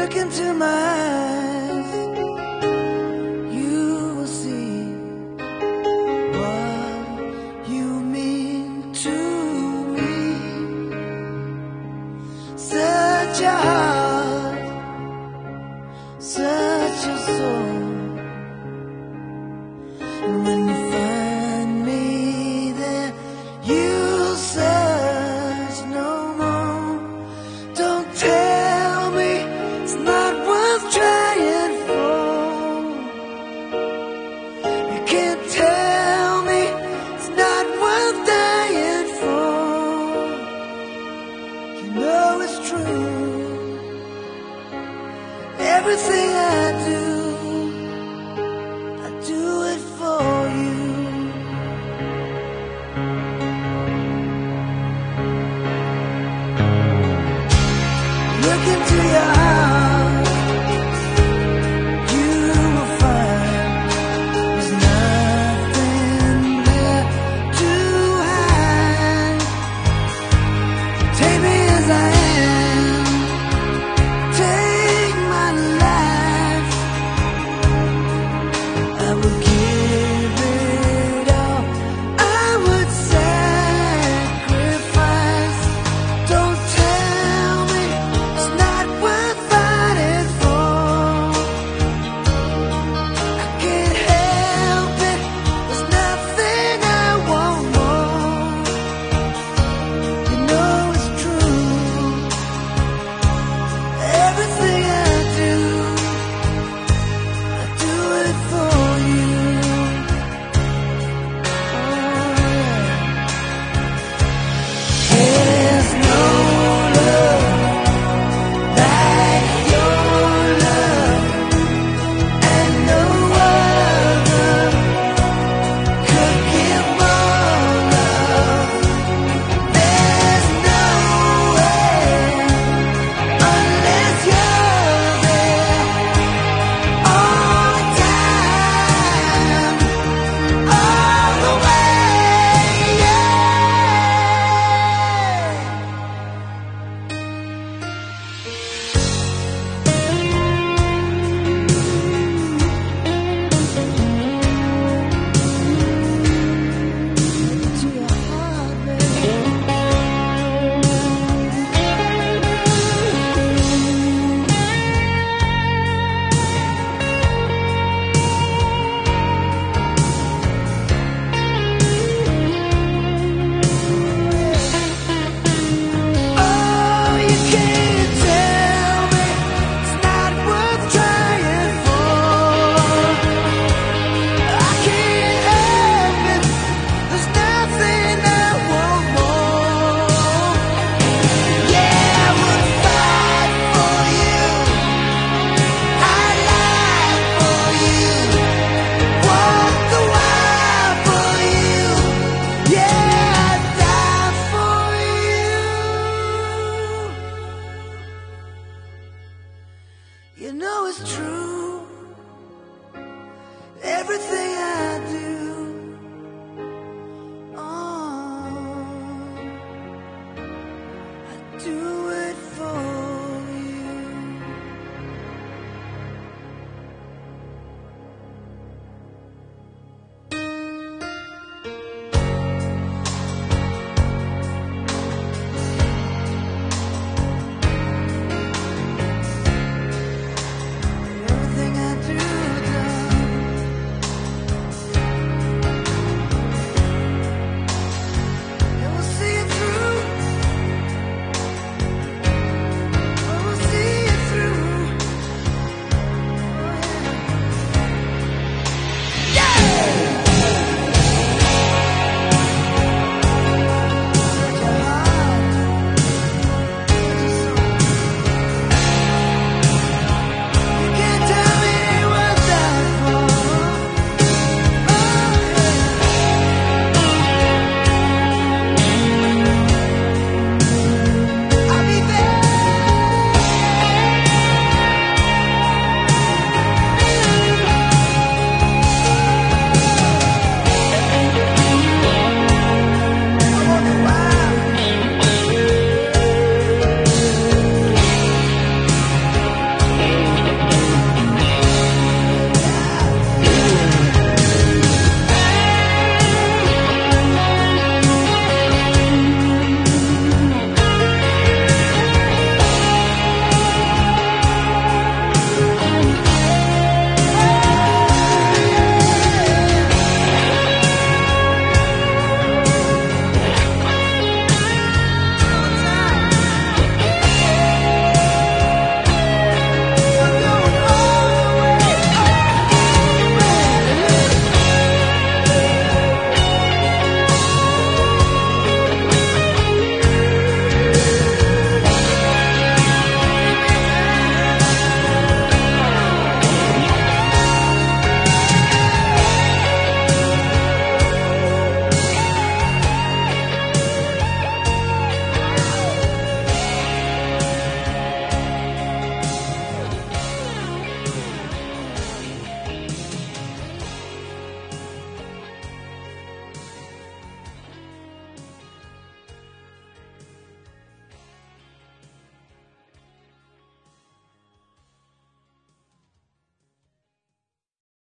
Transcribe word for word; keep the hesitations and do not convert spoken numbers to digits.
Look into my eyes, you will see what you mean to me. Such a heart, such a soul. And when you find me there, you'll search no more. Don't tell me it's not worth trying for. You can't tell me it's not worth dying for. You know it's true. Everything I do, I do it for you. Look into your heart, you will find there's nothing there to hide. Take me as I am, take my life. I would give it all, I would sacrifice. Don't tell me it's not worth fighting for. I can't help it, there's nothing I want more. You know it's true. Everything I do, I do it for you. There's no love like your love, and no other could give more love. There's no way unless you're there all the time, all the way. Yeah. To your heart, baby. Oh, you can't tell me it's not worth trying for. I can't help it, there's nothing I want more. Yeah, I would fight for you, I'd lie for you, walk the wire for you. Yeah, I'd die for you. You know it's true.